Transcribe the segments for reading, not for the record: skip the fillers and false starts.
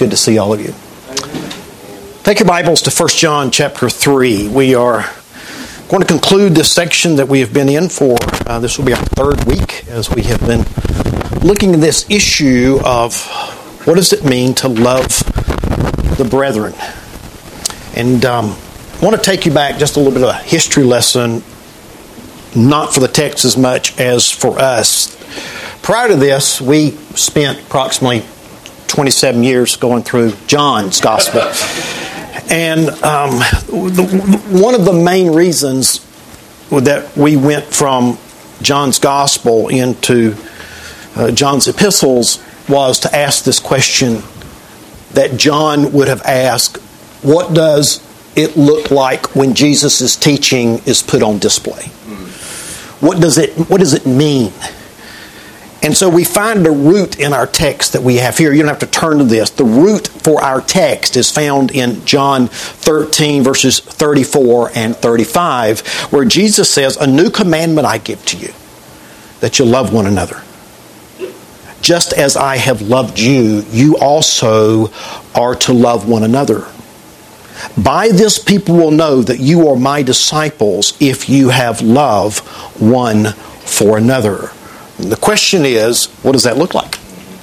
good to see all of you. Take your Bibles to 1 John chapter 3. We are going to conclude this section that we have been in for, this will be our third week as we have been looking at this issue of what does it mean to love the brethren. And I want to take you back just a little bit of a history lesson, not for the text as much as for us. Prior to this, we spent approximately 27 years going through John's Gospel. And one of the main reasons that we went from John's Gospel into John's epistles was to ask this question that John would have asked: what does it look like when Jesus' teaching is put on display? What does it mean? And so we find the root in our text that we have here. You don't have to turn to this. The root for our text is found in John 13, verses 34 and 35, where Jesus says, "A new commandment I give to you, that you love one another. Just as I have loved you, you also are to love one another. By this people will know that you are my disciples if you have love one for another." And the question is, what does that look like?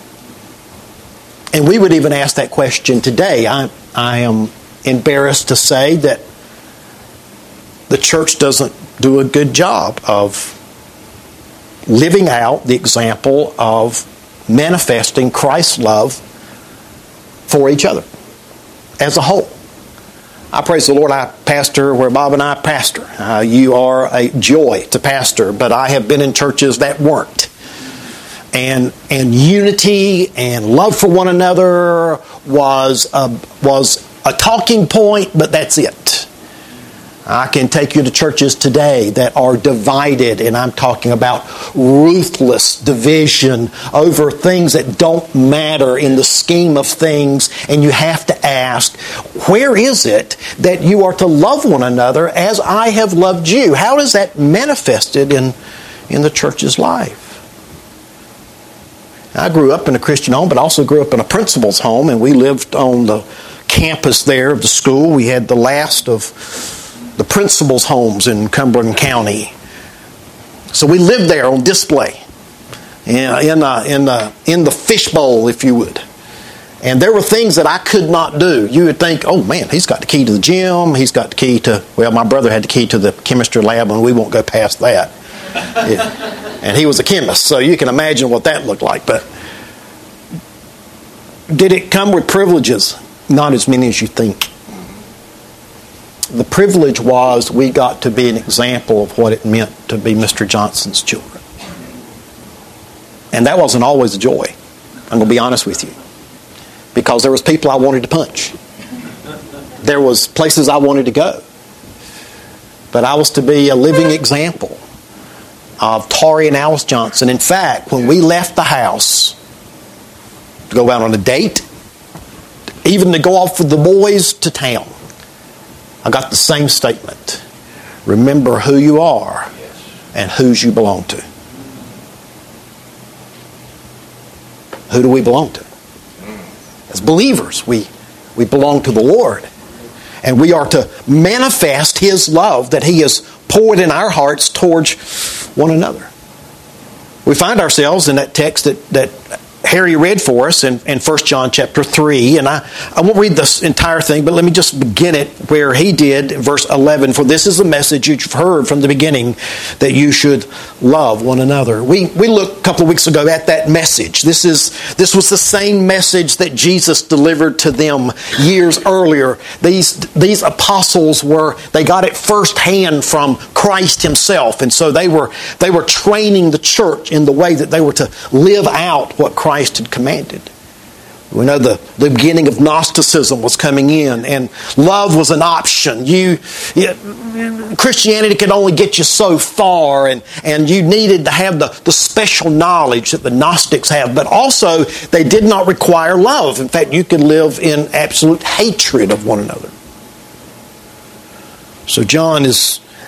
And we would even ask that question today. I am embarrassed to say that the church doesn't do a good job of living out the example of manifesting Christ's love for each other as a whole. I praise the Lord, I pastor where Bob and I pastor. You are a joy to pastor, but I have been in churches that weren't. And unity and love for one another was a talking point, but that's it. I can take you to churches today that are divided, and I'm talking about ruthless division over things that don't matter in the scheme of things, and you have to ask, where is it that you are to love one another as I have loved you? How is that manifested in the church's life? I grew up in a Christian home, but also grew up in a principal's home, and we lived on the campus there of the school. We had the last of the principal's homes in Cumberland County. So we lived there on display, in the fishbowl, if you would. And there were things that I could not do. You would think, oh man, he's got the key to the gym. He's got the key to, well, my brother had the key to the chemistry lab, and we won't go past that. Yeah. And he was a chemist, so you can imagine what that looked like. But did it come with privileges? Not as many as you think. The privilege was we got to be an example of what it meant to be Mr. Johnson's children. And that wasn't always a joy. I'm going to be honest with you. Because there was people I wanted to punch. There was places I wanted to go. But I was to be a living example of Tari and Alice Johnson. In fact, when we left the house to go out on a date, even to go off with the boys to town, I got the same statement. Remember who you are and whose you belong to. Who do we belong to? As believers, we belong to the Lord. And we are to manifest His love that He has poured in our hearts towards one another. We find ourselves in that text that Harry read for us in 1 John chapter 3. And I won't read this entire thing, but let me just begin it where he did, verse 11. For this is the message you've heard from the beginning, that you should love one another. We looked a couple of weeks ago at that message. This was the same message that Jesus delivered to them years earlier. These apostles they got it firsthand from Christ Himself. And so they were training the church in the way that they were to live out what Christ had commanded. We know the beginning of Gnosticism was coming in, and love was an option. Christianity could only get you so far, and you needed to have the special knowledge that the Gnostics have, but also they did not require love. In fact, you could live in absolute hatred of one another. So John is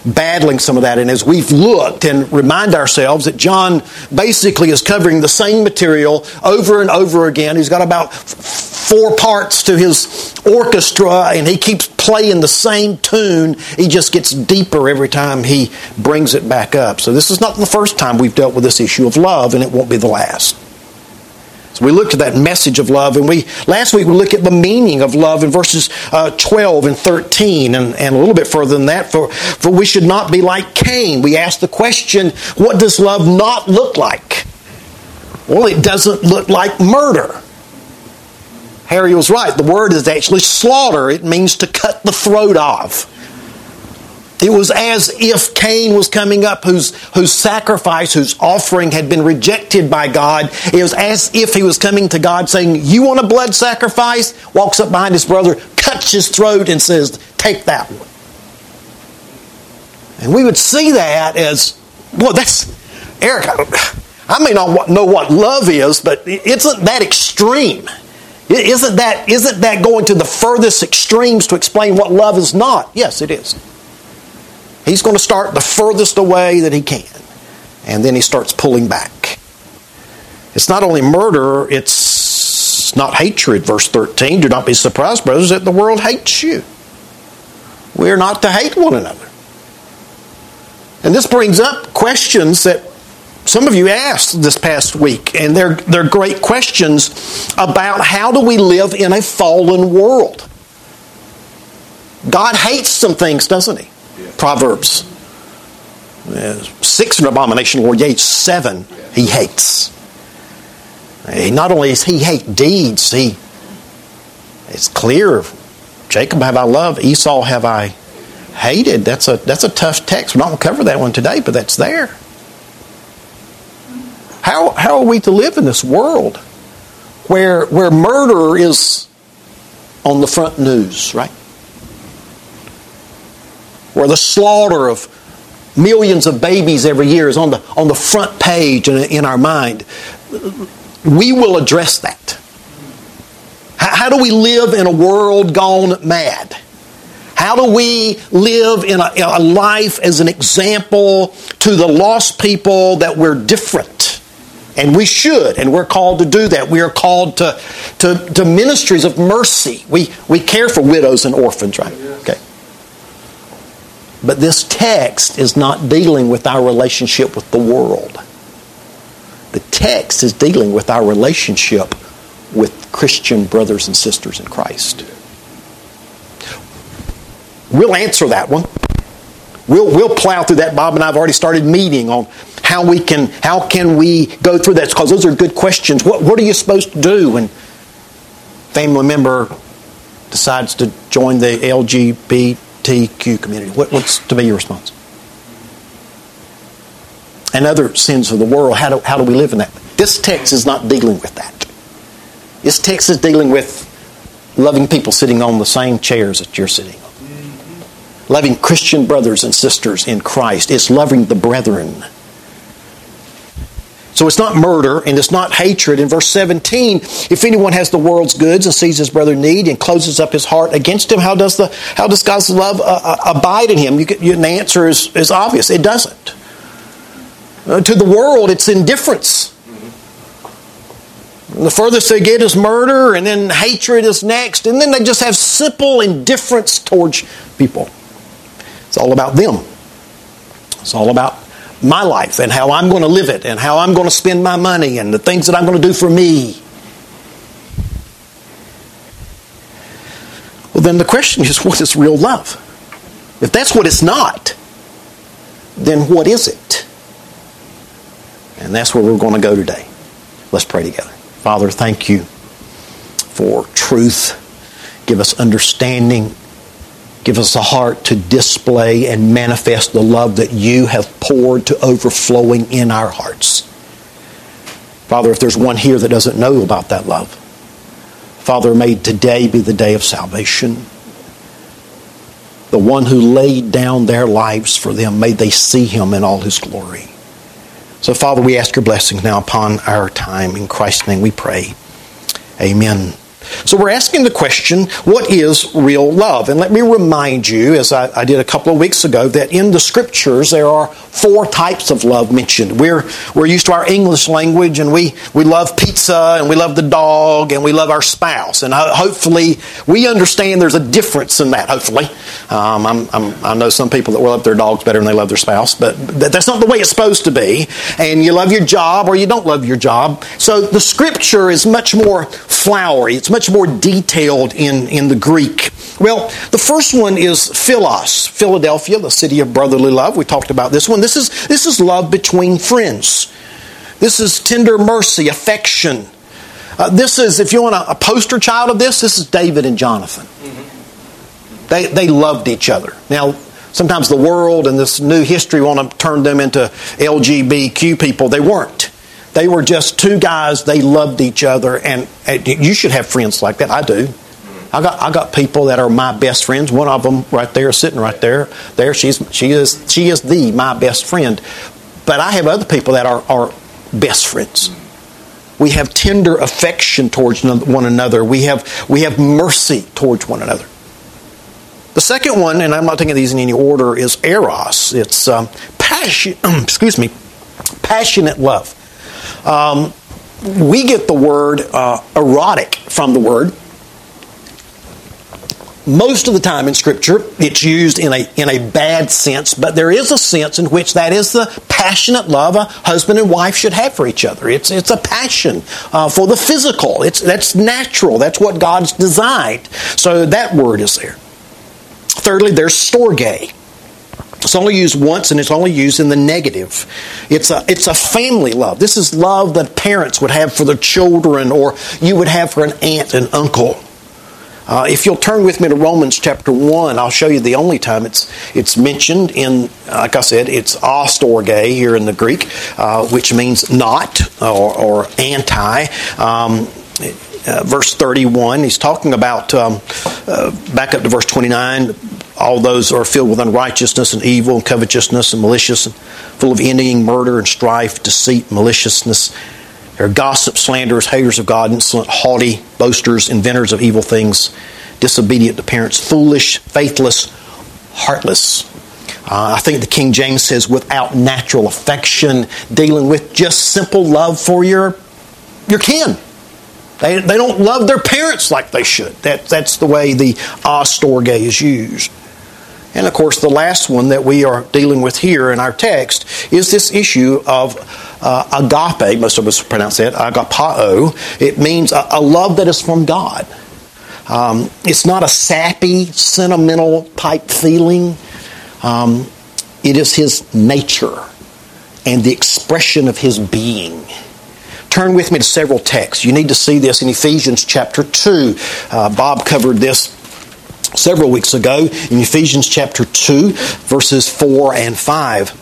battling some of that. And as we've looked and remind ourselves that John basically is covering the same material over and over again. He's got about 4 parts to his orchestra, and he keeps playing the same tune. He just gets deeper every time he brings it back up. So this is not the first time we've dealt with this issue of love, and it won't be the last. So we looked at that message of love, and last week we looked at the meaning of love in verses 12 and 13, and a little bit further than that. For we should not be like Cain. We asked the question, what does love not look like? Well, it doesn't look like murder. Harry was right. The word is actually slaughter. It means to cut the throat of. It was as if Cain was coming up, whose sacrifice, whose offering had been rejected by God. It was as if he was coming to God saying, you want a blood sacrifice? Walks up behind his brother, cuts his throat and says, take that one. And we would see that as, well, that's, Eric, I may not know what love is, but isn't that extreme? Isn't that going to the furthest extremes to explain what love is not? Yes, it is. He's going to start the furthest away that he can. And then he starts pulling back. It's not only murder, it's not hatred. Verse 13, do not be surprised, brothers, that the world hates you. We are not to hate one another. And this brings up questions that some of you asked this past week. And they're great questions about how do we live in a fallen world. God hates some things, doesn't he? Proverbs 6 an abomination, Lord, yea, 7 he hates. Not only does he hate deeds, it's clear, Jacob have I loved, Esau have I hated. That's a tough text. We're not going to cover that one today, but that's there. How are we to live in this world where murder is on the front news, right? Where the slaughter of millions of babies every year is on the front page in our mind. We will address that. How do we live in a world gone mad? How do we live in a life as an example to the lost people that we're different? And we should, and we're called to do that. We are called to ministries of mercy. We care for widows and orphans, right? Okay. But this text is not dealing with our relationship with the world. The text is dealing with our relationship with Christian brothers and sisters in Christ. We'll answer that one. We'll plow through that. Bob and I have already started meeting on how can we go through that, because those are good questions. What are you supposed to do when a family member decides to join the LGBTQ community? What's to be your response? And other sins of the world, how do we live in that? This text is not dealing with that. This text is dealing with loving people sitting on the same chairs that you're sitting on. Loving Christian brothers and sisters in Christ. It's loving the brethren. So it's not murder and it's not hatred. In verse 17, if anyone has the world's goods and sees his brother in need and closes up his heart against him, how does God's love abide in him? The answer is obvious. It doesn't. To the world, it's indifference. The furthest they get is murder, and then hatred is next, and then they just have simple indifference towards people. It's all about them. It's all about my life and how I'm going to live it and how I'm going to spend my money and the things that I'm going to do for me. Well, then the question is, what is real love? If that's what it's not, then what is it? And that's where we're going to go today. Let's pray together. Father, thank you for truth. Give us understanding. Give us a heart to display and manifest the love that you have poured to overflowing in our hearts. Father, if there's one here that doesn't know about that love, Father, may today be the day of salvation. The one who laid down their lives for them, may they see him in all his glory. So, Father, we ask your blessings now upon our time. In Christ's name we pray. Amen. So we're asking the question, what is real love? And let me remind you, as I did a couple of weeks ago, that in the Scriptures there are 4 types of love mentioned. We're used to our English language, and we love pizza, and we love the dog, and we love our spouse. And hopefully we understand there's a difference in that, hopefully. I know some people that will love their dogs better than they love their spouse, but that's not the way it's supposed to be. And you love your job or you don't love your job. So the Scripture is much more flowery. It's much more detailed in the Greek. Well, the first one is philos, Philadelphia, the city of brotherly love. We talked about this one. This is love between friends. This is tender mercy, affection. This is, if you want a poster child of this is David and Jonathan. Mm-hmm. They loved each other. Now, sometimes the world and this new history want to turn them into LGBTQ people. They weren't. They were just 2 guys. They loved each other, and you should have friends like that. I do. I got people that are my best friends. One of them right there, sitting right there. She is my best friend. But I have other people that are best friends. We have tender affection towards one another. We have mercy towards one another. The second one, and I'm not taking these in any order, is eros. It's passionate love. We get the word erotic from the word. Most of the time in Scripture, it's used in a bad sense, but there is a sense in which that is the passionate love a husband and wife should have for each other. It's a passion for the physical. That's natural. That's what God's designed. So that word is there. Thirdly, there's storge. It's only used once, and it's only used in the negative. It's a family love. This is love that parents would have for their children, or you would have for an aunt and uncle. If you'll turn with me to Romans chapter 1, I'll show you the only time it's mentioned in, like I said, it's astorge here in the Greek, which means not or anti. Verse 31, he's talking about, back up to verse 29, all those are filled with unrighteousness and evil and covetousness and malicious, and full of envying, murder and strife, deceit, maliciousness. They're gossips, slanderers, haters of God, insolent, haughty, boasters, inventors of evil things, disobedient to parents, foolish, faithless, heartless. I think the King James says without natural affection, dealing with just simple love for your kin. They don't love their parents like they should. That's the way the astorge is used. And of course, the last one that we are dealing with here in our text is this issue of agape. Most of us pronounce it agapao. It means a love that is from God. It's not a sappy, sentimental type feeling. It is His nature and the expression of His being. Turn with me to several texts. You need to see this in Ephesians chapter 2. Bob covered this several weeks ago in Ephesians chapter 2, verses 4 and 5.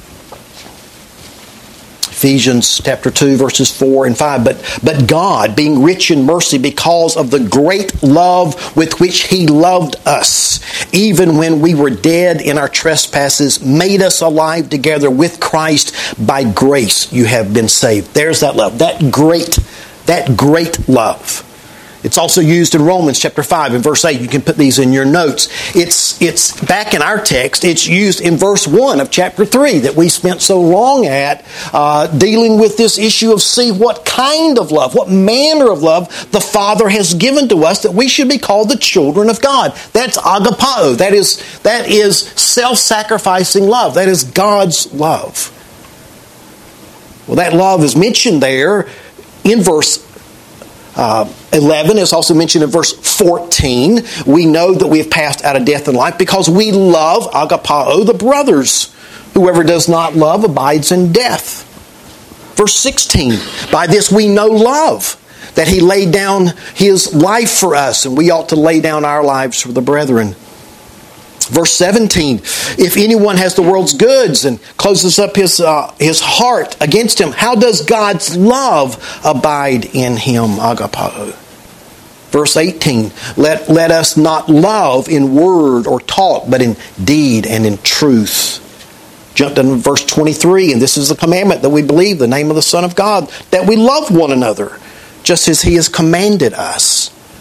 Ephesians chapter 2, verses 4 and 5. But God, being rich in mercy because of the great love with which He loved us, even when we were dead in our trespasses, made us alive together with Christ. By grace you have been saved. There's that love, that great love. It's also used in Romans chapter 5 and verse 8. You can put these in your notes. It's back in our text. It's used in verse 1 of chapter 3 that we spent so long at dealing with this issue of see what kind of love, what manner of love the Father has given to us that we should be called the children of God. That's agapao. That is self-sacrificing love. That is God's love. Well, that love is mentioned there in verse 11 is also mentioned in verse 14. We know that we have passed out of death and life because we love, agapao, the brothers. Whoever does not love abides in death. Verse 16, by this we know love, that He laid down His life for us, and we ought to lay down our lives for the brethren. Verse 17, if anyone has the world's goods and closes up his heart against him, how does God's love abide in him? Agapao. Verse 18, let us not love in word or talk, but in deed and in truth. Jump down to verse 23, and this is the commandment that we believe the name of the Son of God, that we love one another, just as He has commanded us.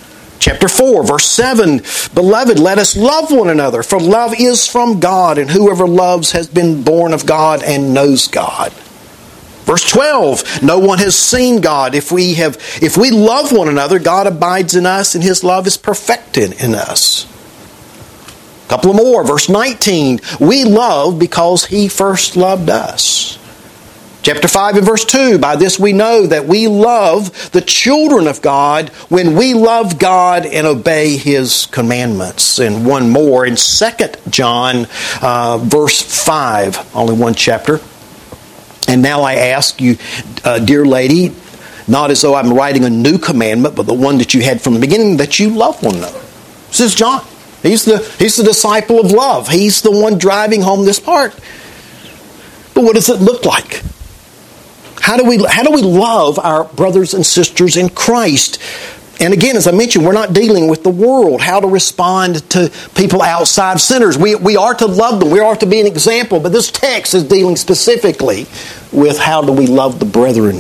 Chapter 4, verse 7, Beloved, let us love one another, for love is from God, and whoever loves has been born of God and knows God. Verse 12, no one has seen God. If we love one another, God abides in us, and His love is perfected in us. A couple more. Verse 19, we love because He first loved us. Chapter 5 and verse 2, by this we know that we love the children of God when we love God and obey His commandments. And one more in 2 John verse 5, only one chapter. And now I ask you, dear lady, not as though I'm writing a new commandment, but the one that you had from the beginning, that you love one another. This is John. He's the disciple of love. He's the one driving home this part. But what does it look like? How do we love our brothers and sisters in Christ? And again, as I mentioned, we're not dealing with the world, how to respond to people outside sinners. We are to love them. We are to be an example. But this text is dealing specifically with how do we love the brethren.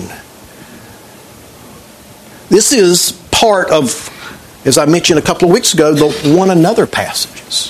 This is part of, as I mentioned a couple of weeks ago, the one another passages.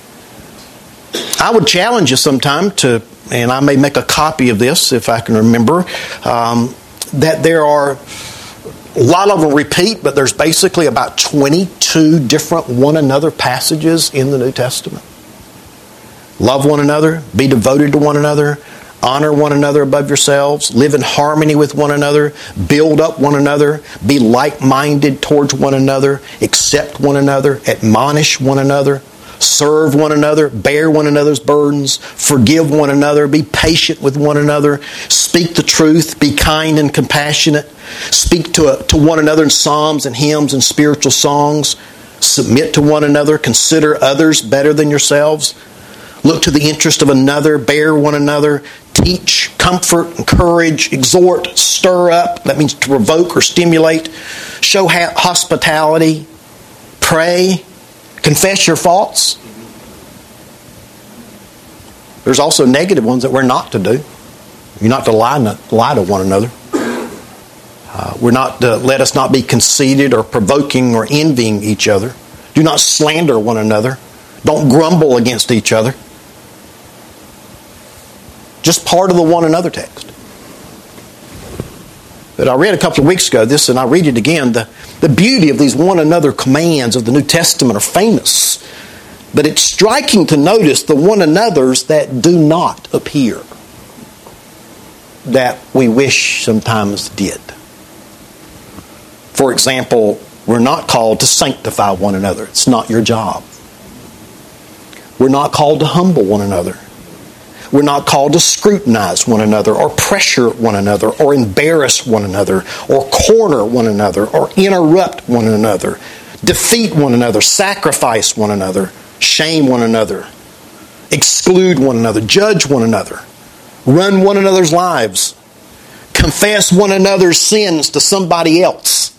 I would challenge you sometime to, and I may make a copy of this if I can remember, that there are, a lot of them repeat, but there's basically about 22 different one another passages in the New Testament. Love one another, be devoted to one another, honor one another above yourselves, live in harmony with one another, build up one another, be like-minded towards one another, accept one another, admonish one another, serve one another, bear one another's burdens, forgive one another, be patient with one another, speak the truth, be kind and compassionate, speak to one another in psalms and hymns and spiritual songs, submit to one another, consider others better than yourselves, look to the interest of another, bear one another, teach, comfort, encourage, exhort, stir up, that means to provoke or stimulate, show hospitality, pray, confess your faults. There's also negative ones that we're not to do. You're not to lie to one another. We're not to, let us not be conceited or provoking or envying each other. Do not slander one another. Don't grumble against each other. Just part of the one another text. But I read a couple of weeks ago this, and I read it again. The beauty of these one another commands of the New Testament are famous. But it's striking to notice the one another's that do not appear, that we wish sometimes did. For example, we're not called to sanctify one another. It's not your job. We're not called to humble one another. We're not called to scrutinize one another or pressure one another or embarrass one another or corner one another or interrupt one another, defeat one another, sacrifice one another, shame one another, exclude one another, judge one another, run one another's lives, confess one another's sins to somebody else.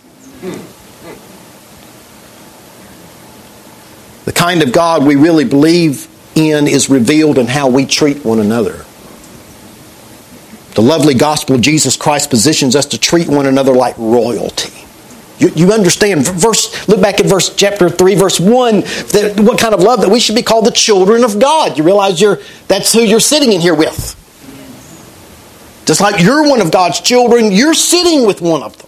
The kind of God we really believe in is revealed in how we treat one another. The lovely gospel of Jesus Christ positions us to treat one another like royalty. You understand, look back at chapter 3, verse 1, what kind of love that we should be called the children of God. You realize that's who you're sitting in here with. Just like you're one of God's children, you're sitting with one of them.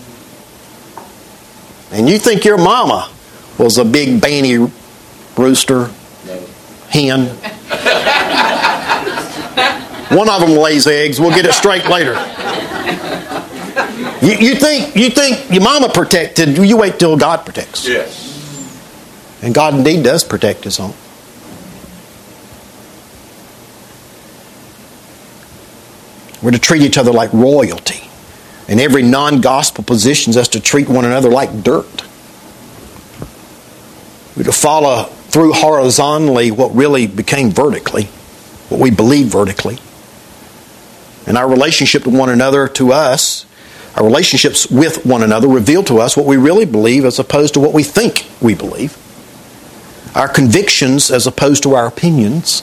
And you think your mama was a big banty rooster, hen. One of them lays eggs. We'll get it straight later. You think your mama protected. You wait till God protects. Yes. And God indeed does protect His own. We're to treat each other like royalty. And every non-gospel positions us to treat one another like dirt. We're to follow through horizontally what really became vertically, what we believe vertically. And our relationship to one another, to us, our relationships with one another reveal to us what we really believe as opposed to what we think we believe. Our convictions as opposed to our opinions.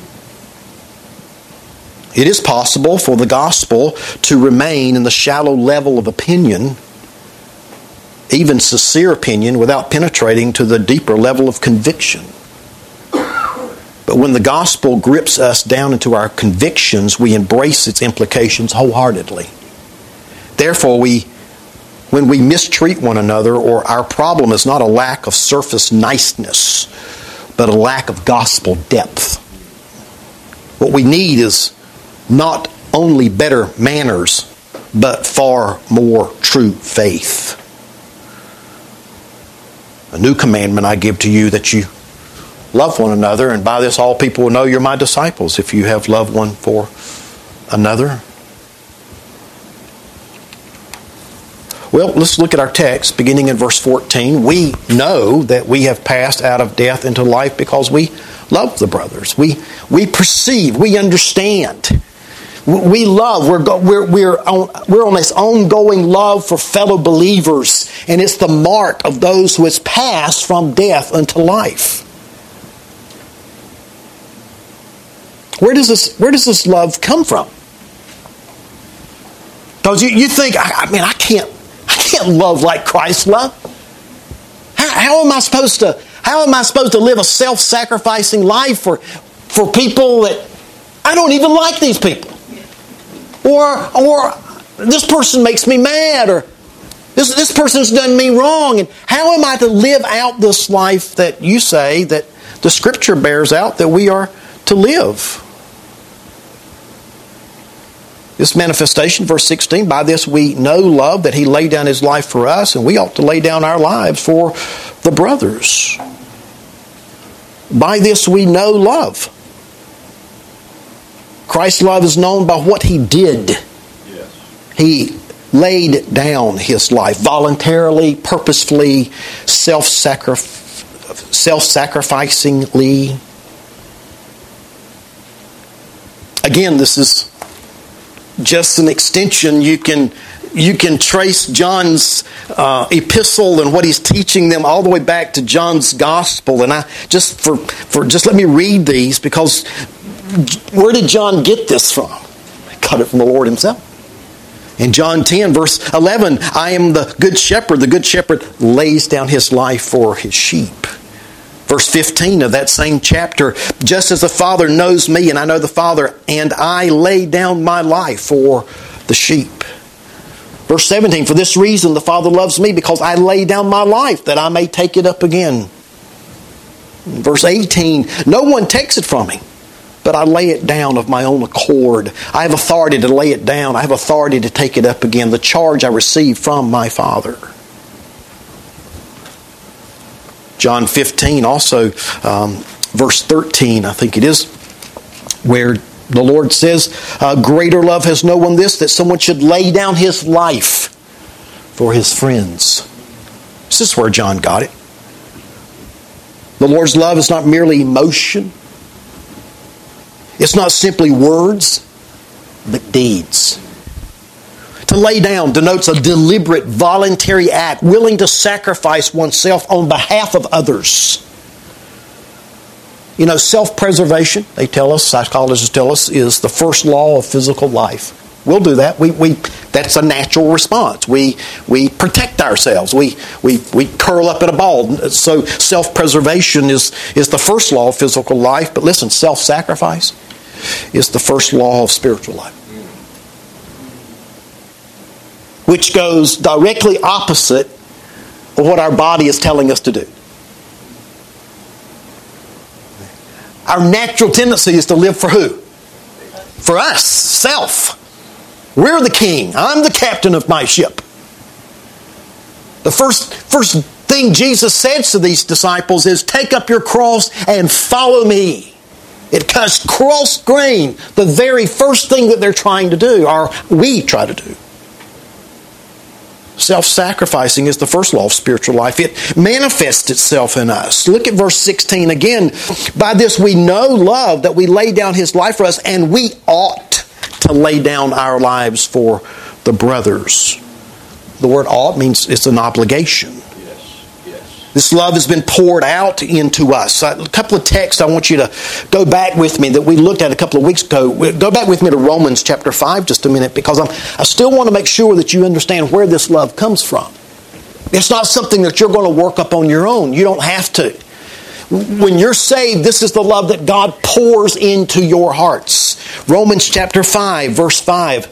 It is possible for the gospel to remain in the shallow level of opinion even sincere opinion without penetrating to the deeper level of conviction. But when the gospel grips us down into our convictions, we embrace its implications wholeheartedly. Therefore, when we mistreat one another, or our problem is not a lack of surface niceness, but a lack of gospel depth. What we need is not only better manners, but far more true faith. A new commandment I give to you, that you love one another, and by this all people will know you're my disciples, if you have love one for another. Well, let's look at our text, beginning in verse 14. We know that we have passed out of death into life because we love the brothers. We perceive, we understand. We love, we're on this ongoing love for fellow believers, and it's the mark of those who has passed from death unto life. Where does this love come from? Because you think, I can't love like Christ loved. How am I supposed to live a self-sacrificing life for people that I don't even like these people? Or this person makes me mad, or this person's done me wrong. And how am I to live out this life that you say, that the Scripture bears out that we are to live? This manifestation, verse 16, by this we know love, that He laid down His life for us, and we ought to lay down our lives for the brothers. By this we know love. Christ's love is known by what He did. Yes. He laid down His life voluntarily, purposefully, self-sacrificingly. Again, this is just an extension. You can trace John's epistle and what he's teaching them all the way back to John's gospel. And I just let me read these, because where did John get this from? He got it from the Lord Himself. In John 10, verse 11, I am the good shepherd. The good shepherd lays down his life for his sheep. Verse 15 of that same chapter, just as the Father knows me and I know the Father, and I lay down my life for the sheep. Verse 17, for this reason the Father loves me, because I lay down my life that I may take it up again. Verse 18, no one takes it from me, but I lay it down of my own accord. I have authority to lay it down. I have authority to take it up again. The charge I received from my Father. John 15 also, verse 13, I think it is, where the Lord says, greater love has no one this, that someone should lay down his life for his friends. This is where John got it. The Lord's love is not merely emotion. It's not simply words, but deeds. To lay down denotes a deliberate, voluntary act, willing to sacrifice oneself on behalf of others. You know, self-preservation, they tell us, psychologists tell us, is the first law of physical life. We'll do that. That's a natural response. We protect ourselves. We curl up in a ball. So self-preservation is the first law of physical life. But listen, self-sacrifice is the first law of spiritual life, which goes directly opposite of what our body is telling us to do. Our natural tendency is to live for who? For us, self. We're the king. I'm the captain of my ship. The first thing Jesus says to these disciples is, take up your cross and follow me. It cuts cross grain, the very first thing that they're trying to do, or we try to do. Self-sacrificing is the first law of spiritual life. It manifests itself in us. Look at verse 16 again. By this we know love, that we lay down His life for us, and we ought to lay down our lives for the brothers. The word ought means it's an obligation. This love has been poured out into us. A couple of texts I want you to go back with me that we looked at a couple of weeks ago. Go back with me to Romans chapter 5 just a minute, because I still want to make sure that you understand where this love comes from. It's not something that you're going to work up on your own. You don't have to. When you're saved, this is the love that God pours into your hearts. Romans chapter 5, verse 5.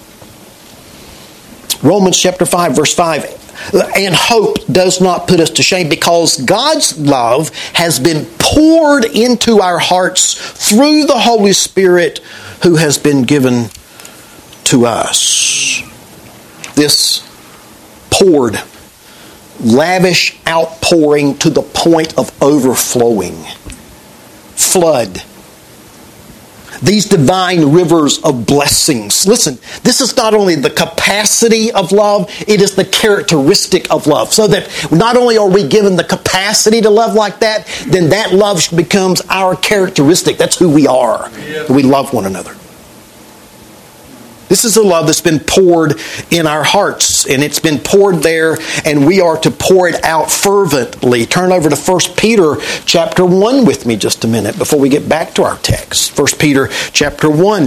Romans chapter 5, verse 5. And hope does not put us to shame, because God's love has been poured into our hearts through the Holy Spirit who has been given to us. This poured, lavish outpouring to the point of overflowing. Flood. These divine rivers of blessings. Listen, this is not only the capacity of love, it is the characteristic of love. So that not only are we given the capacity to love like that, then that love becomes our characteristic. That's who we are. Yeah. We love one another. This is a love that's been poured in our hearts, and it's been poured there, and we are to pour it out fervently. Turn over to 1 Peter chapter 1 with me just a minute before we get back to our text. 1 Peter chapter 1.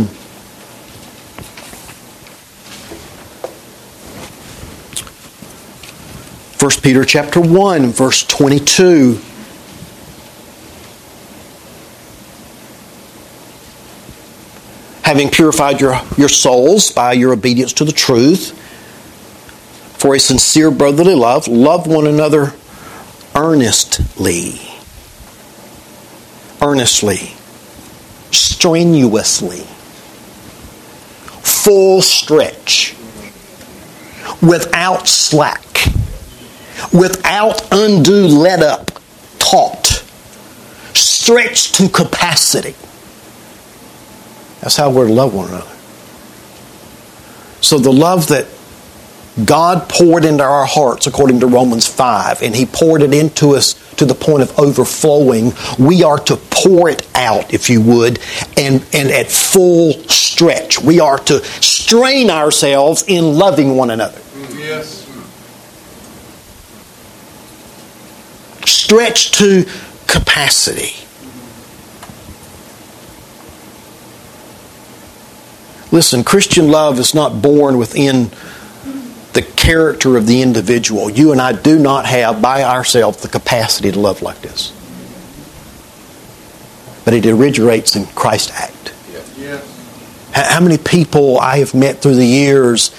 1 Peter chapter 1, verse 22. Having purified your souls by your obedience to the truth, for a sincere brotherly love, love one another earnestly. Earnestly. Strenuously. Full stretch. Without slack. Without undue let up. Taut. Stretched to capacity. That's how we're to love one another. So the love that God poured into our hearts, according to Romans 5, and He poured it into us to the point of overflowing, we are to pour it out, if you would, and at full stretch. We are to strain ourselves in loving one another. Yes. Stretch to capacity. Listen, Christian love is not born within the character of the individual. You and I do not have by ourselves the capacity to love like this. But it originates in Christ's act. Yes. How many people I have met through the years,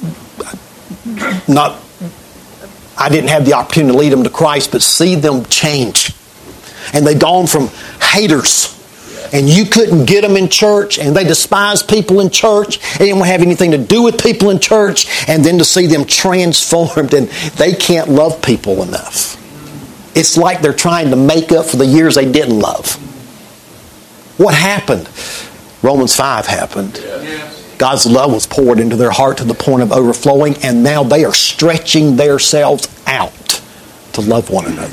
I didn't have the opportunity to lead them to Christ, but see them change. And they've gone from haters, and you couldn't get them in church, and they despise people in church, they didn't have anything to do with people in church, and then to see them transformed, and they can't love people enough. It's like they're trying to make up for the years they didn't love. What happened? Romans 5 happened. Yes. God's love was poured into their heart to the point of overflowing, and now they are stretching themselves out to love one another.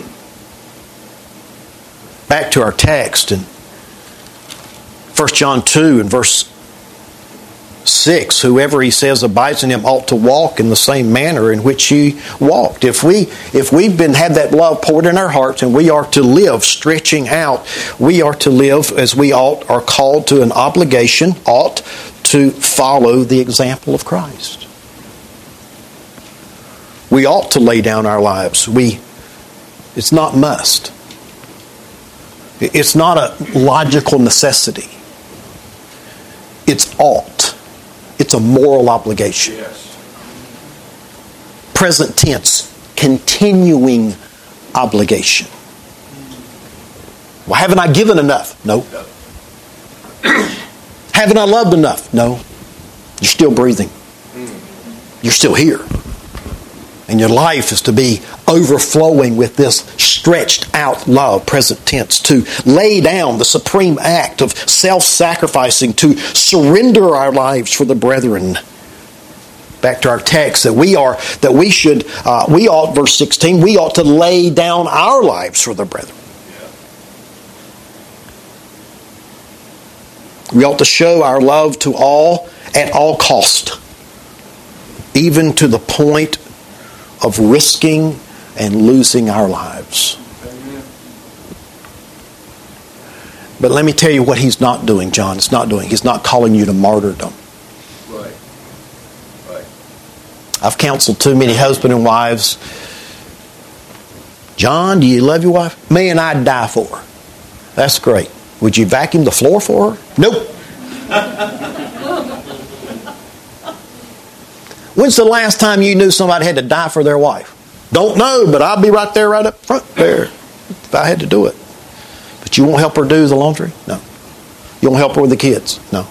Back to our text in 1 John 2 and verse 6, whoever he says abides in him ought to walk in the same manner in which he walked. If we've had that love poured in our hearts, and we are to live stretching out, we are to live as we are called to an obligation, ought to follow the example of Christ. We ought to lay down our lives. It's not must. It's not a logical necessity. It's ought. It's a moral obligation. Yes. Present tense, continuing obligation. Well, haven't I given enough? No. Haven't I loved enough? No. You're still breathing. You're still here. And your life is to be overflowing with this stretched out love, present tense, to lay down the supreme act of self-sacrificing, to surrender our lives for the brethren. Back to our text, we ought, verse 16, we ought to lay down our lives for the brethren. We ought to show our love to all at all cost, even to the point of risking and losing our lives. Amen. But let me tell you what he's not doing, John. He's not calling you to martyrdom. Right. I've counseled too many husband and wives. John, do you love your wife? Man, I'd die for her. That's great. Would you vacuum the floor for her? Nope. When's the last time you knew somebody had to die for their wife? Don't know, but I'll be right there, right up front there if I had to do it. But you won't help her do the laundry? No. You won't help her with the kids? No.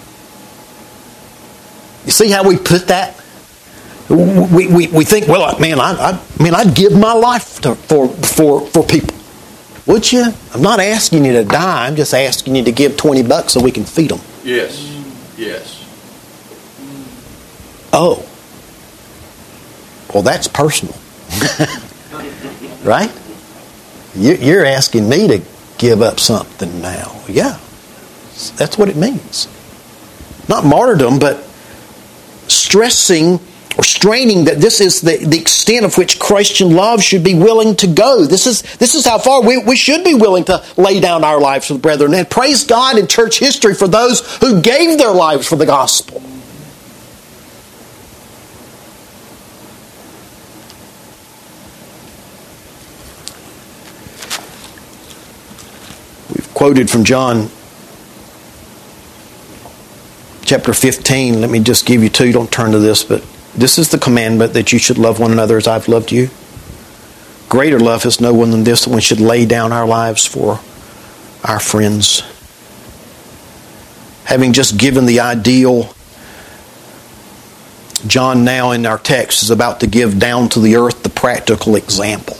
You see how we put that? We think, well, man, I'd give my life for people. Would you? I'm not asking you to die. I'm just asking you to give $20 so we can feed them. Yes. Yes. Oh. Well, that's personal. Right? You're asking me to give up something now. Yeah. That's what it means. Not martyrdom, but stressing or straining that this is the extent of which Christian love should be willing to go. This is how far we should be willing to lay down our lives for the brethren. And praise God in church history for those who gave their lives for the gospel. We've quoted from John chapter 15. Let me just give you two. Don't turn to this, but this is the commandment, that you should love one another as I've loved you. Greater love has no one than this, that we should lay down our lives for our friends. Having just given the ideal, John now in our text is about to give down to the earth the practical example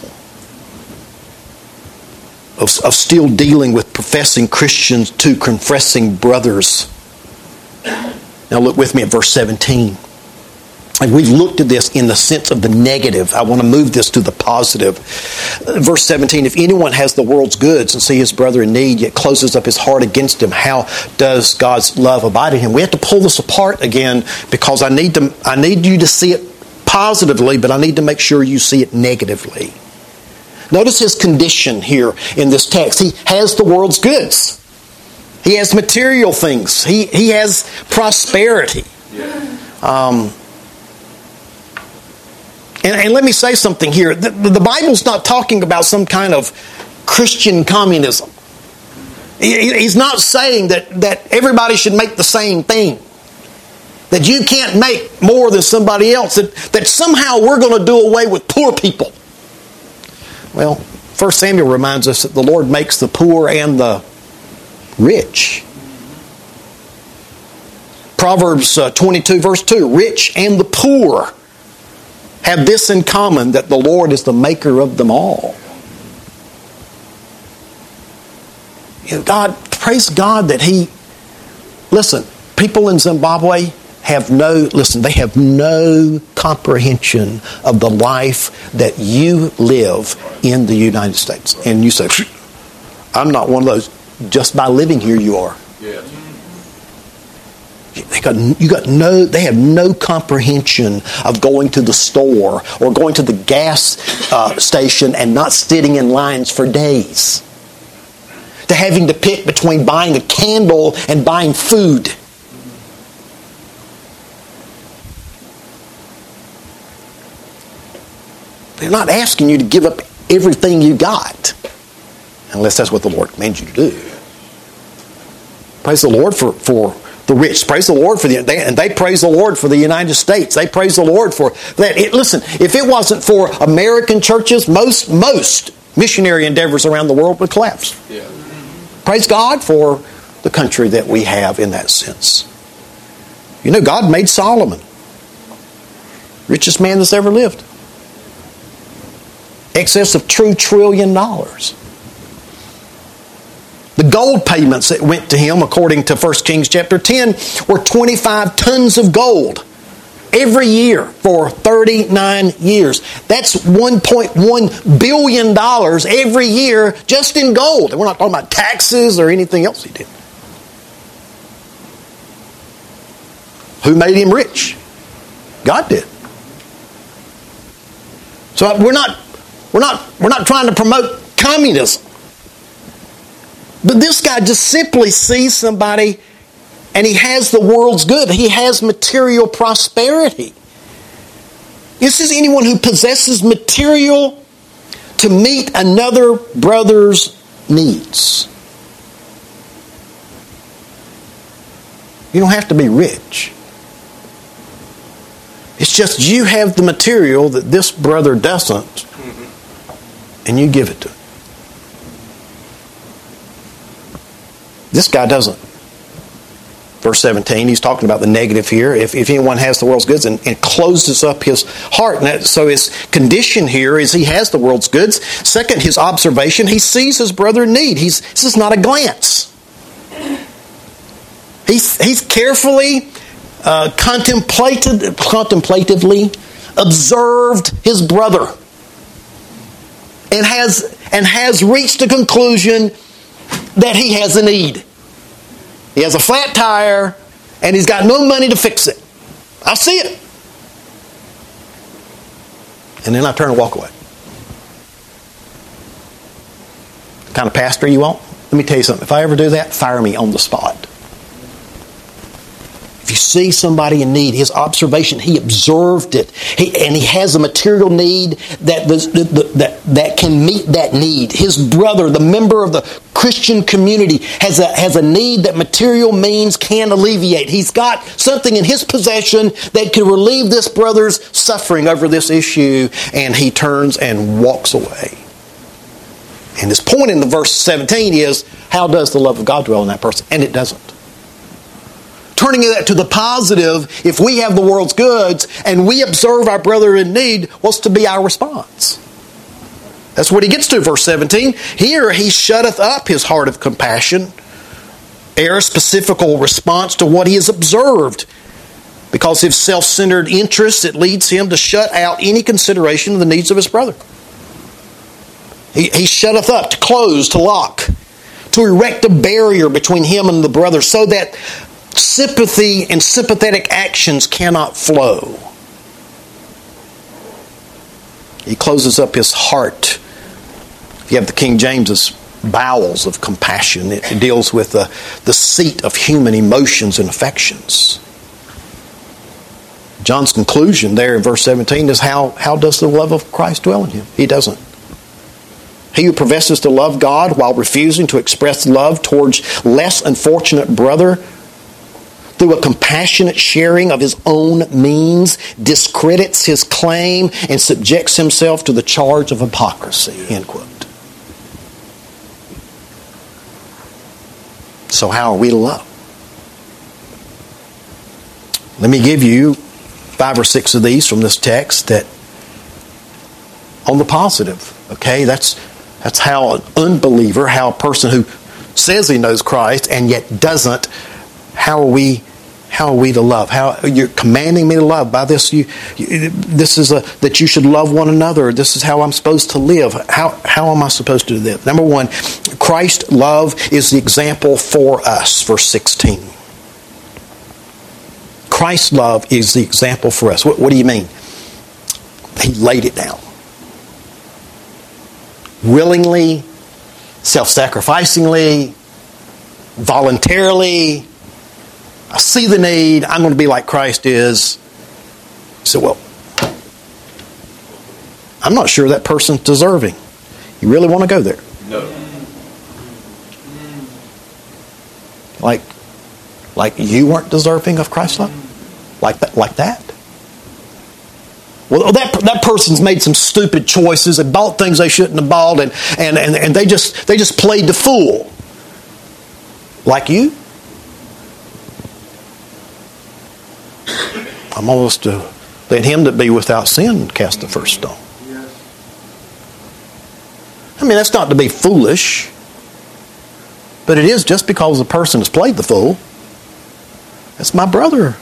of still dealing with professing Christians to confessing brothers. Now look with me at verse 17. And we've looked at this in the sense of the negative. I want to move this to the positive. Verse 17, if anyone has the world's goods and see his brother in need, yet closes up his heart against him, how does God's love abide in him? We have to pull this apart again, because I need you to see it positively, but I need to make sure you see it negatively. Notice his condition here in this text. He has the world's goods. He has material things. He has prosperity. And let me say something here. The Bible's not talking about some kind of Christian communism. He's not saying that everybody should make the same thing. That you can't make more than somebody else. That somehow we're going to do away with poor people. Well, 1 Samuel reminds us that the Lord makes the poor and the rich. Proverbs 22 verse 2, rich and the poor have this in common, that the Lord is the maker of them all. You know, God, praise God that listen, people in Zimbabwe they have no comprehension of the life that you live in the United States. And you say, I'm not one of those. Just by living here you are. Yes. They have no comprehension of going to the store or going to the gas station and not sitting in lines for days. To having to pick between buying a candle and buying food. They're not asking you to give up everything you got, unless that's what the Lord commands you to do. Praise the Lord for the rich. Praise the Lord for and they praise the Lord for the United States. They praise the Lord for that. Listen, if it wasn't for American churches, most missionary endeavors around the world would collapse. Yeah. Praise God for the country that we have in that sense. You know, God made Solomon richest man that's ever lived. Excess of $2 trillion. The gold payments that went to him, according to 1 Kings chapter 10, were 25 tons of gold every year for 39 years. That's $1.1 billion every year just in gold. And we're not talking about taxes or anything else he did. Who made him rich? God did. So we're not trying to promote communism. But this guy just simply sees somebody and he has the world's good. He has material prosperity. This is anyone who possesses material to meet another brother's needs. You don't have to be rich. It's just you have the material that this brother doesn't, and you give it to him. This guy doesn't. Verse 17, he's talking about the negative here. If anyone has the world's goods and closes up his heart. So his condition here is he has the world's goods. Second, his observation, he sees his brother in need. This is not a glance. He's carefully, contemplatively observed his brother and has reached a conclusion that he has a need. He has a flat tire and he's got no money to fix it. I see it. And then I turn and walk away. The kind of pastor you want? Let me tell you something. If I ever do that, fire me on the spot. If you see somebody in need, his observation, he observed it. And he has a material need that can meet that need. His brother, the member of the Christian community, has a need that material means can alleviate. He's got something in his possession that can relieve this brother's suffering over this issue, and he turns and walks away. And his point in the verse 17 is, how does the love of God dwell in that person? And it doesn't. Turning that to the positive, if we have the world's goods and we observe our brother in need, what's to be our response? That's what he gets to, verse 17. Here he shutteth up his heart of compassion, a specifical response to what he has observed. Because of self-centered interests, it leads him to shut out any consideration of the needs of his brother. He shutteth up, to close, to lock, to erect a barrier between him and the brother so that sympathy and sympathetic actions cannot flow. He closes up his heart. If you have the King James's bowels of compassion, it deals with the seat of human emotions and affections. John's conclusion there in verse 17 is how does the love of Christ dwell in him? He doesn't. He who professes to love God while refusing to express love towards less unfortunate brother through a compassionate sharing of his own means, discredits his claim and subjects himself to the charge of hypocrisy. End quote. So how are we to love? Let me give you 5 or 6 of these from this text that on the positive. Okay, that's how an unbeliever, how a person who says he knows Christ and yet doesn't, how are we to love? How you're commanding me to love by this? This is that you should love one another. This is how I'm supposed to live. How am I supposed to live? Number 1, Christ's love is the example for us. Verse 16. Christ's love is the example for us. What do you mean? He laid it down. Willingly, self-sacrificingly, voluntarily. I see the need. I'm going to be like Christ is. So, well, I'm not sure that person's deserving. You really want to go there? No. Like you weren't deserving of Christ's love? Like that? Well, that person's made some stupid choices and bought things they shouldn't have bought, and they just played the fool. Like you? I'm almost to let him that be without sin cast the first stone. I mean, that's not to be foolish, but it is just because the person has played the fool. That's my brother.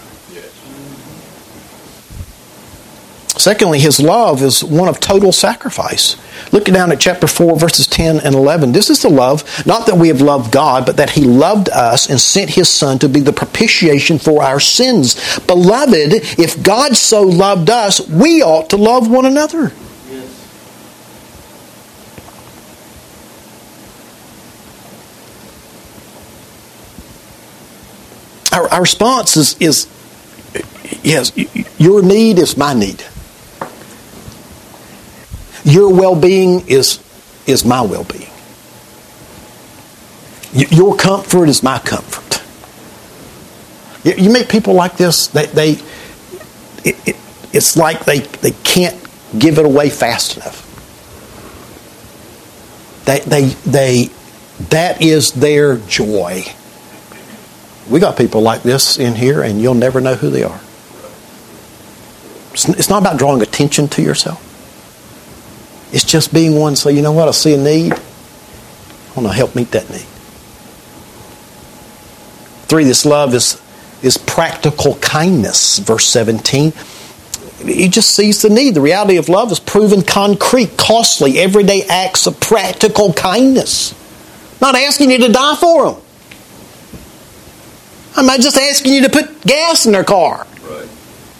Secondly, his love is one of total sacrifice. Look down at chapter 4, verses 10 and 11. This is the love, not that we have loved God, but that he loved us and sent his Son to be the propitiation for our sins. Beloved, if God so loved us, we ought to love one another. Our response is yes, your need is my need. your well-being is my well-being. Your comfort is my comfort. You meet people like this, it's like they can't give it away fast enough. That is their joy. We got people like this in here, and you'll never know who they are. It's not about drawing attention to yourself. It's just being one, so you know what, I see a need. I want to help meet that need. 3, this love is practical kindness. Verse 17. He just sees the need. The reality of love is proven concrete, costly, everyday acts of practical kindness. Not asking you to die for them. I'm not just asking you to put gas in their car. Right.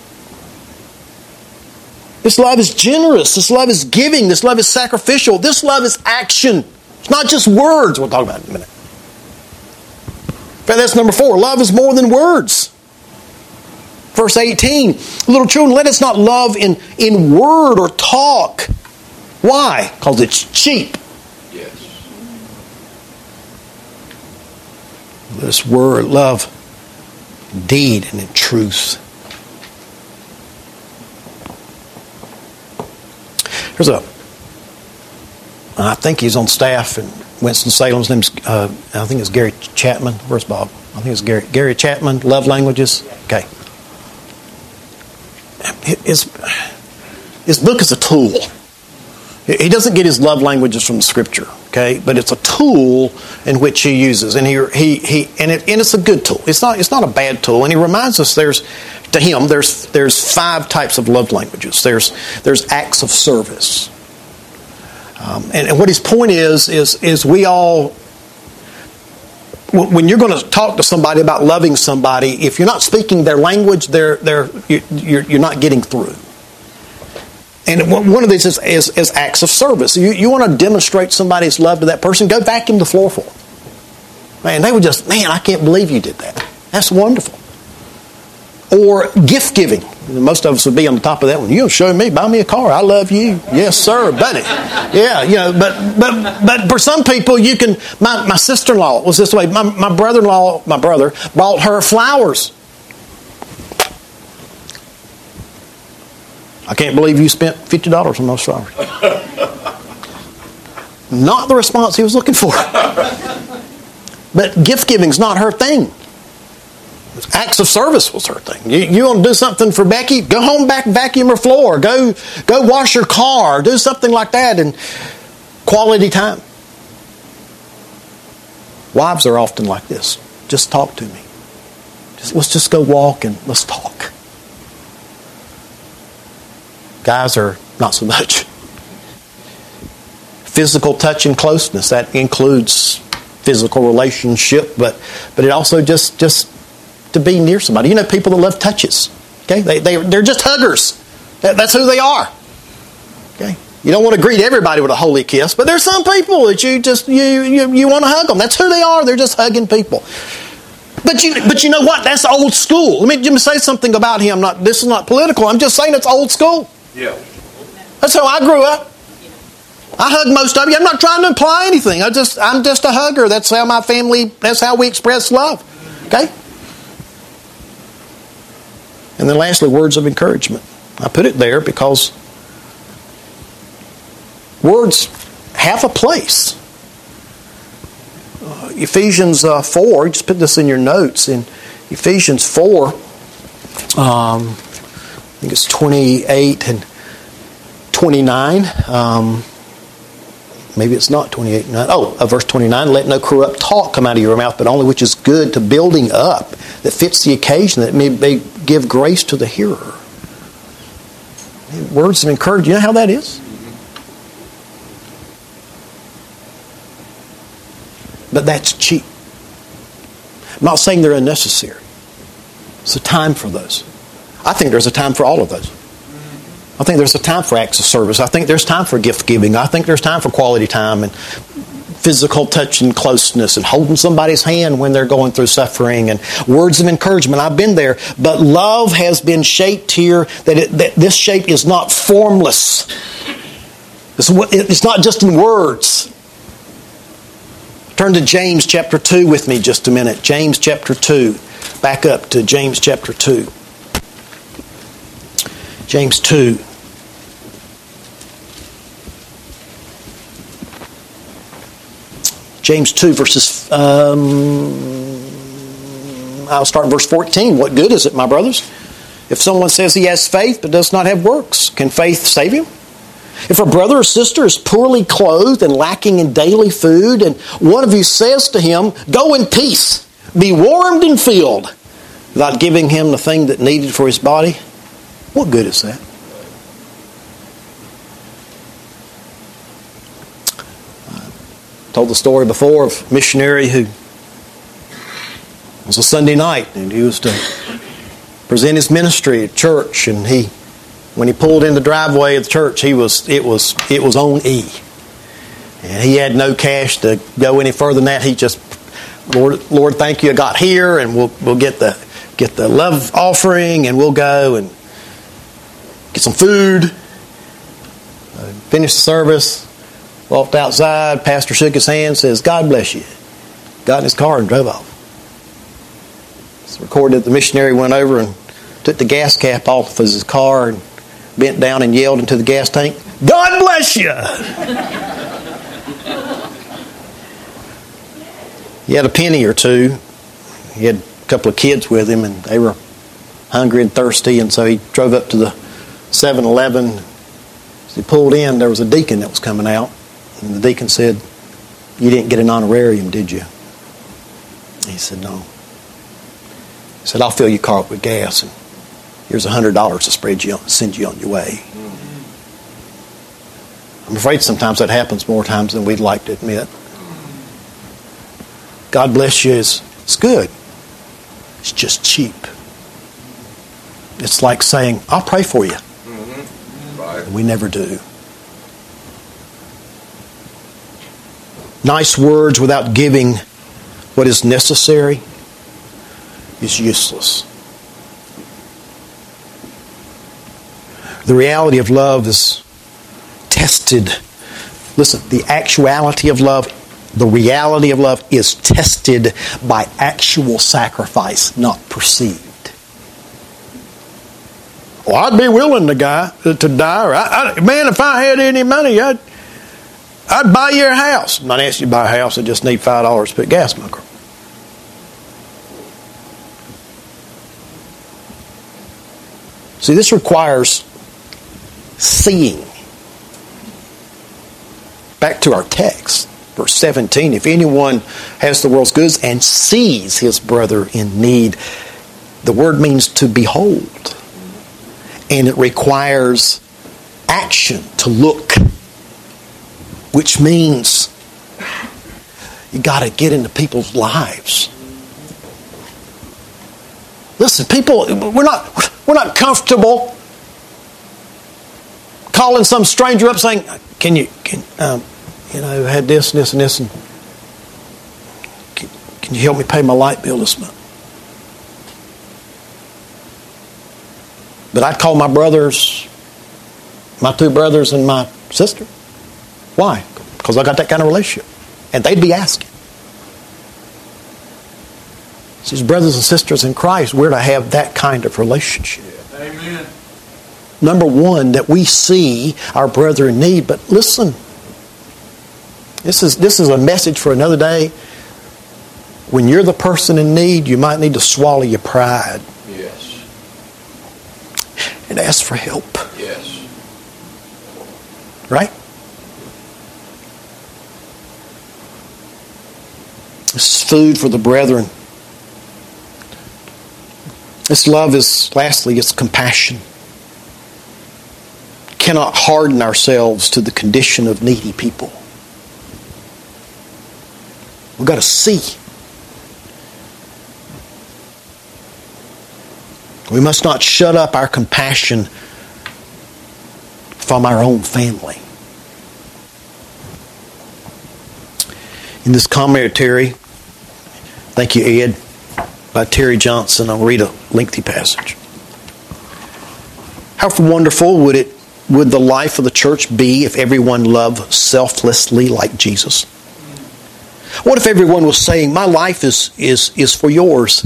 This love is generous. This love is giving. This love is sacrificial. This love is action. It's not just words. We'll talk about it in a minute. That's number 4. Love is more than words. Verse 18. Little children, let us not love in word or talk. Why? Because it's cheap. Yes. This word, love, in deed and in truth. I think he's on staff in Winston-Salem. His name's, I think it's Gary Chapman. Where's Bob? I think it's Gary Chapman, Love Languages. Okay. His book is a tool. He doesn't get his love languages from Scripture, okay? But it's a tool in which he uses, and it's a good tool. It's not a bad tool. And he reminds us there's 5 types of love languages. There's acts of service, and what his point is we all, when you're going to talk to somebody about loving somebody, if you're not speaking their language, you're not getting through. And one of these is acts of service. You want to demonstrate somebody's love to that person, go vacuum the floor for them. Man, they would just, I can't believe you did that. That's wonderful. Or gift giving. Most of us would be on the top of that one. You'll show me, buy me a car. I love you. Yes, sir, buddy. Yeah, but for some people, you can. My sister-in-law was this way. My brother bought her flowers. I can't believe you spent $50 on those flowers. Not the response he was looking for. But gift giving's not her thing. Acts of service was her thing. You want to do something for Becky? Go home, vacuum her floor. Go wash her car. Do something like that. And quality time. Wives are often like this. Just talk to me. Let's just go walk and let's talk. Guys are not so much. Physical touch and closeness, that includes physical relationship, but it also just to be near somebody. You know, people that love touches. Okay, they're just huggers. That's who they are. Okay, you don't want to greet everybody with a holy kiss, but there's some people that you want to hug them. That's who they are. They're just hugging people. But you know what? That's old school. Let me say something about him. This is not political. I'm just saying it's old school. Yeah. That's how I grew up. I hug most of you. I'm not trying to imply anything. I'm just a hugger. That's how we express love. Okay? And then lastly, words of encouragement. I put it there because words have a place. Ephesians 4, just put this in your notes. In Ephesians 4, I think it's 28 and 29. Maybe it's not 28 and 9. Verse 29. Let no corrupt talk come out of your mouth, but only which is good to building up, that fits the occasion, that may give grace to the hearer. Words of encouragement. You know how that is? But that's cheap. I'm not saying they're unnecessary. It's a time for those. I think there's a time for all of those. I think there's a time for acts of service. I think there's time for gift giving. I think there's time for quality time and physical touch and closeness and holding somebody's hand when they're going through suffering and words of encouragement. I've been there. But love has been shaped here that this shape is not formless. It's not just in words. Turn to James chapter 2 with me just a minute. James chapter 2. Back up to James chapter 2. James 2. James 2 verses... I'll start in verse 14. What good is it, my brothers, if someone says he has faith but does not have works? Can faith save him? If a brother or sister is poorly clothed and lacking in daily food, and one of you says to him, "Go in peace, be warmed and filled," without giving him the thing that needed for his body, what good is that? I told the story before of a missionary who it was a Sunday night, and he was to present his ministry at church, and when he pulled in the driveway of the church, it was on E. And he had no cash to go any further than that. He just, Lord, thank you, I got here, and we'll get the love offering, and we'll go and get some food. Finished the service, walked outside, pastor shook his hand, says, "God bless you." Got in his car and drove off. It's recorded that the missionary went over and took the gas cap off of his car and bent down and yelled into the gas tank, "God bless you!" He had a penny or two. He had a couple of kids with him, and they were hungry and thirsty, and so he drove up to the 7-Eleven. As he pulled in, there was a deacon that was coming out, and the deacon said, "You didn't get an honorarium, did you?" He said, "No." He said, "I'll fill your car up with gas, and here's $100 to send you on your way." I'm afraid sometimes that happens more times than we'd like to admit. God bless you is good. It's just cheap. It's like saying, "I'll pray for you." Right. And we never do. Nice words without giving what is necessary is useless. The reality of love is tested. Listen, the actuality of love, the reality of love is tested by actual sacrifice, not perceived. Well, I'd be willing to die. Man, if I had any money, I'd buy your house. I'm not asking you to buy a house. I just need $5 to put gas in my car. See, this requires seeing. Back to our text, verse 17. If anyone has the world's goods and sees his brother in need, the word means to behold. And it requires action, to look. Which means you got to get into people's lives. Listen, people, we're not comfortable calling some stranger up saying, "Can you had this and this and this, and can you help me pay my light bill this month?" But I'd call my brothers, my two brothers and my sister. Why? Because I got that kind of relationship. And they'd be asking. So as brothers and sisters in Christ, we're to have that kind of relationship. Amen. Number one, that we see our brother in need. But listen, this is a message for another day. When you're the person in need, you might need to swallow your pride. Yes. And ask for help. Yes. Right? This is food for the brethren. This love is, lastly, it's compassion. Cannot harden ourselves to the condition of needy people. We've got to see. We must not shut up our compassion from our own family. In this commentary, thank you, Ed, by Terry Johnson, I'll read a lengthy passage. How wonderful would it would the life of the church be if everyone loved selflessly like Jesus? What if everyone was saying, my life is for yours?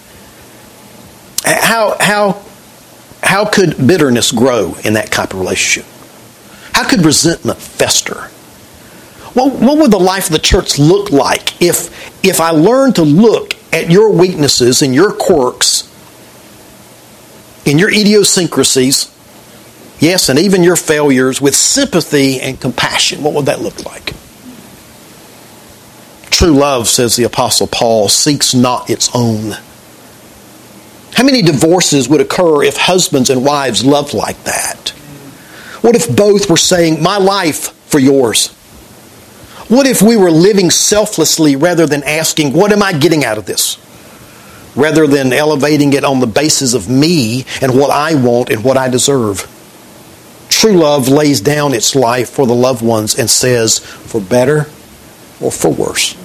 How could bitterness grow in that type of relationship? How could resentment fester? What would the life of the church look like if I learned to look at your weaknesses and your quirks and your idiosyncrasies, yes, and even your failures with sympathy and compassion? What would that look like? True love, says the Apostle Paul, seeks not its own. How many divorces would occur if husbands and wives loved like that? What if both were saying, my life for yours? What if we were living selflessly rather than asking, what am I getting out of this? Rather than elevating it on the basis of me and what I want and what I deserve. True love lays down its life for the loved ones and says, for better or for worse.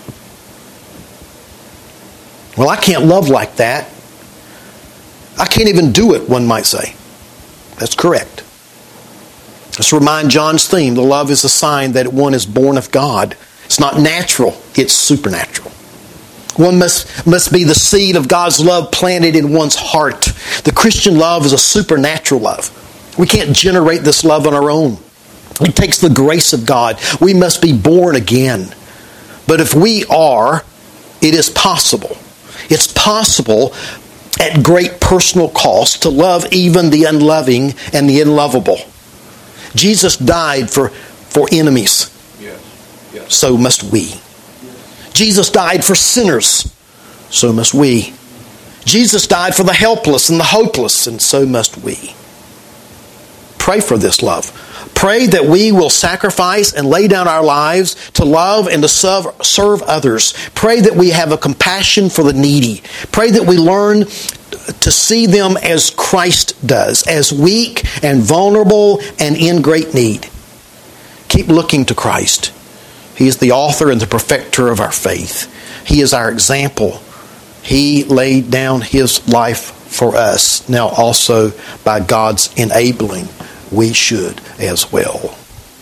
Well, I can't love like that. I can't even do it, one might say. That's correct. Let's remind John's theme. The love is a sign that one is born of God. It's not natural, it's supernatural. One must be the seed of God's love planted in one's heart. The Christian love is a supernatural love. We can't generate this love on our own. It takes the grace of God. We must be born again. But if we are, it is possible. It's possible at great personal cost to love even the unloving and the unlovable. Jesus died for enemies. Yes. So must we. Yes. Jesus died for sinners. So must we. Jesus died for the helpless and the hopeless, and so must we. Pray for this love. Pray that we will sacrifice and lay down our lives to love and to serve others. Pray that we have a compassion for the needy. Pray that we learn to see them as Christ does, as weak and vulnerable and in great need. Keep looking to Christ. He is the author and the perfecter of our faith. He is our example. He laid down His life for us. Now also by God's enabling, we should as well.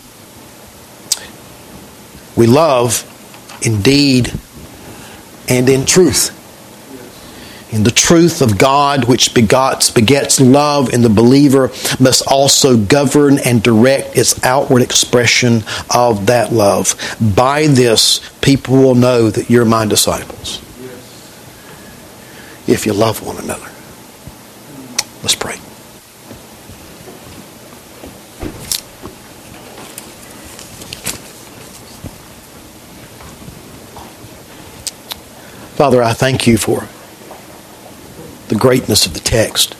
We love indeed and in truth. In the truth of God which begets love in the believer must also govern and direct its outward expression of that love. By this, people will know that you're my disciples. If you love one another. Let's pray. Father, I thank you for the greatness of the text.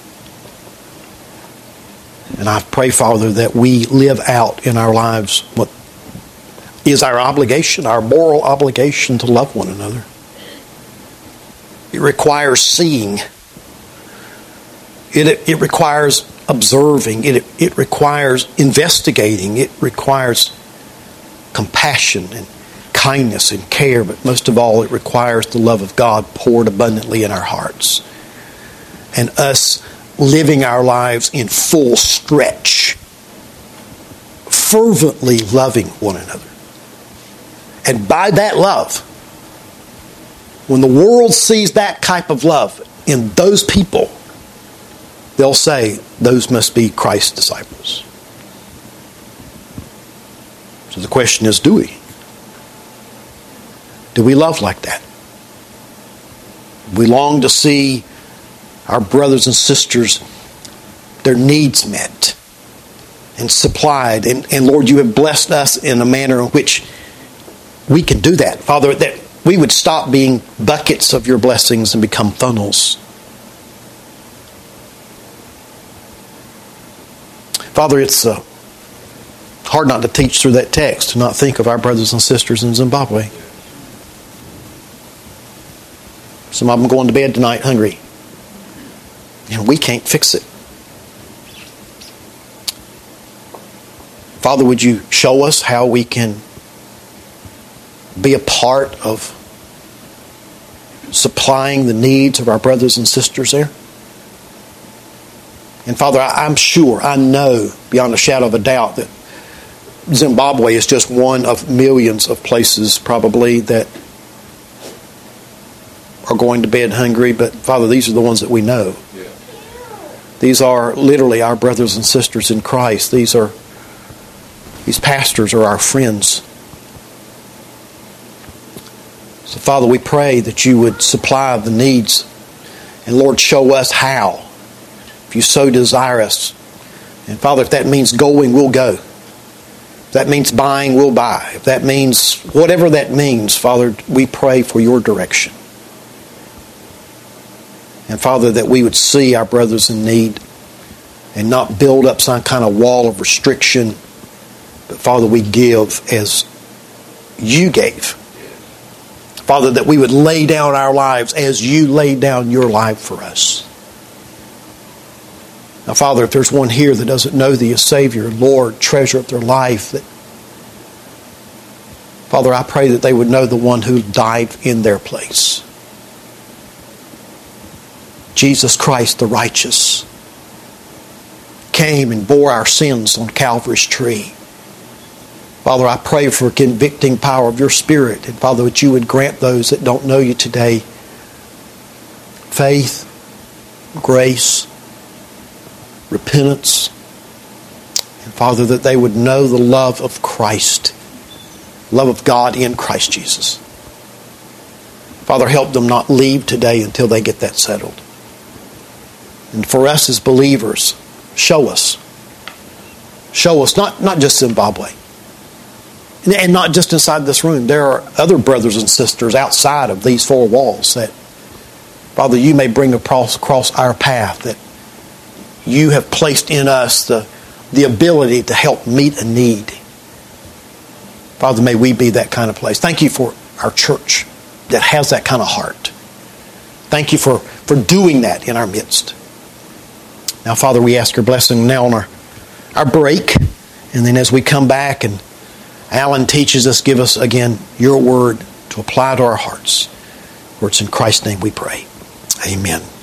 And I pray, Father, that we live out in our lives what is our obligation, our moral obligation to love one another. It requires seeing. It requires observing. It requires investigating. It requires compassion and kindness and care. But most of all, it requires the love of God poured abundantly in our hearts. And us living our lives in full stretch, fervently loving one another. And by that love, when the world sees that type of love in those people, they'll say, those must be Christ's disciples. So the question is, do we? Do we love like that? We long to see our brothers and sisters, their needs met and supplied. And Lord, you have blessed us in a manner in which we can do that. Father, that we would stop being buckets of your blessings and become funnels. Father, it's hard not to teach through that text, to not think of our brothers and sisters in Zimbabwe. Some of them going to bed tonight hungry. And we can't fix it. Father, would you show us how we can be a part of supplying the needs of our brothers and sisters there? And Father, I'm sure, I know beyond a shadow of a doubt that Zimbabwe is just one of millions of places probably that are going to bed hungry. But Father, these are the ones that we know. Yeah. These are literally our brothers and sisters in Christ. These pastors are our friends. So Father, we pray that you would supply the needs. And Lord, show us how. If you so desire us. And Father, if that means going, we'll go. If that means buying, we'll buy. If that means, whatever that means, Father, we pray for your direction. And Father, that we would see our brothers in need and not build up some kind of wall of restriction. But Father, we give as you gave. Father, that we would lay down our lives as you laid down your life for us. Now, Father, if there's one here that doesn't know thee as Savior, Lord, treasure of their life, that, Father, I pray that they would know the one who died in their place. Jesus Christ, the righteous, came and bore our sins on Calvary's tree. Father, I pray for convicting power of your Spirit. And Father, that you would grant those that don't know you today faith, grace, repentance, and Father, that they would know the love of Christ, love of God in Christ Jesus. Father, help them not leave today until they get that settled. And for us as believers, show us. Show us, not just Zimbabwe, and not just inside this room. There are other brothers and sisters outside of these four walls that, Father, you may bring across our path, that you have placed in us the ability to help meet a need. Father, may we be that kind of place. Thank you for our church that has that kind of heart. Thank you for doing that in our midst. Now, Father, we ask your blessing now on our break. And then as we come back and Alan teaches us, give us again your word to apply to our hearts. For it's in Christ's name we pray. Amen.